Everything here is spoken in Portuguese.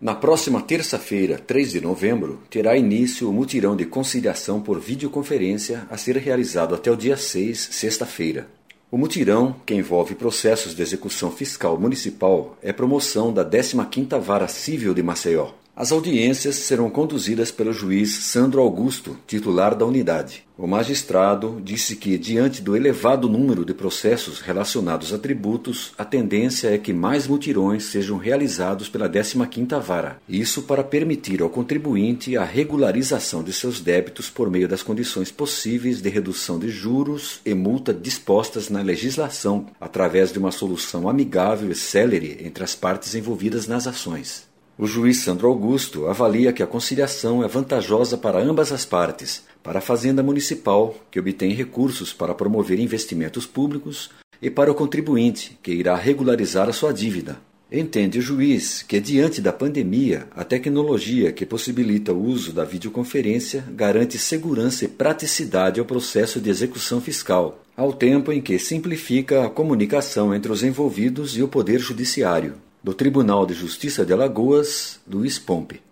Na próxima terça-feira, 3 de novembro, terá início o mutirão de conciliação por videoconferência a ser realizado até o dia 6, sexta-feira. O mutirão, que envolve processos de execução fiscal municipal, é promoção da 15ª Vara Civil de Maceió. As audiências serão conduzidas pelo juiz Sandro Augusto, titular da unidade. O magistrado disse que, diante do elevado número de processos relacionados a tributos, a tendência é que mais mutirões sejam realizados pela 15ª Vara. Isso para permitir ao contribuinte a regularização de seus débitos por meio das condições possíveis de redução de juros e multa dispostas na legislação, através de uma solução amigável e célere entre as partes envolvidas nas ações. O juiz Sandro Augusto avalia que a conciliação é vantajosa para ambas as partes, para a Fazenda Municipal, que obtém recursos para promover investimentos públicos, e para o contribuinte, que irá regularizar a sua dívida. Entende o juiz que, diante da pandemia, a tecnologia que possibilita o uso da videoconferência garante segurança e praticidade ao processo de execução fiscal, ao tempo em que simplifica a comunicação entre os envolvidos e o Poder Judiciário. Do Tribunal de Justiça de Alagoas, Luiz Pompe.